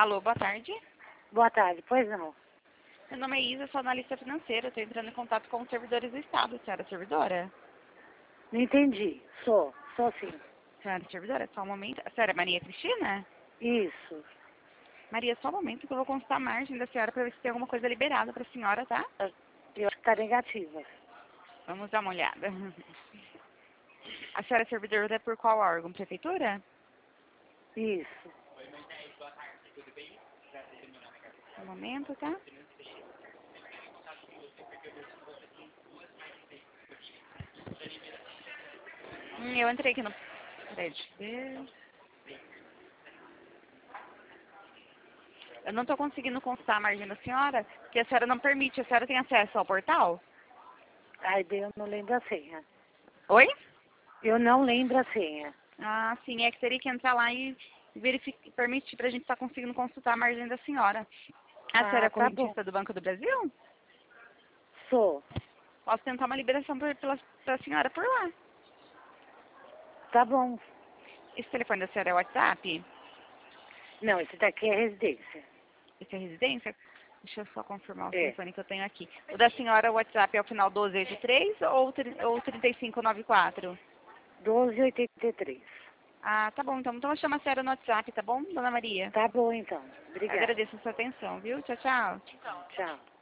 Alô, boa tarde. Boa tarde, pois não. Meu nome é Isa, sou analista financeira. Estou entrando em contato com os servidores do Estado. Senhora servidora? Não entendi. Sou sim. Senhora servidora, só um momento. A senhora é Maria Cristina? Isso. Maria, só um momento que eu vou consultar a margem da senhora para ver se tem alguma coisa liberada para a senhora, tá? Eu acho que tá negativa. Vamos dar uma olhada. A senhora é servidora é por qual órgão? Prefeitura? Isso. Um momento, tá? Eu entrei aqui no... Peraí, deixa eu ver. Eu não estou conseguindo consultar a margem da senhora, porque a senhora não permite. A senhora tem acesso ao portal? Ai, bem, eu não lembro a senha. Oi? Eu não lembro a senha. Ah, sim, é que teria que entrar lá e verificar, permitir para a gente estar conseguindo consultar a margem da senhora. A senhora é Tá bom. correntista do Banco do Brasil? Sou. Posso tentar uma liberação para a senhora por lá. Tá bom. Esse telefone da senhora é WhatsApp? Não, esse daqui é residência. Esse é residência? Deixa eu só confirmar o É. telefone que eu tenho aqui. O da senhora, o WhatsApp é o final 1283 ou 3594? 1283. Ah, tá bom. Então eu chamo a senhora no WhatsApp, tá bom, dona Maria? Tá bom, então. Obrigada. Agradeço a sua atenção, viu? Tchau, tchau. Tchau.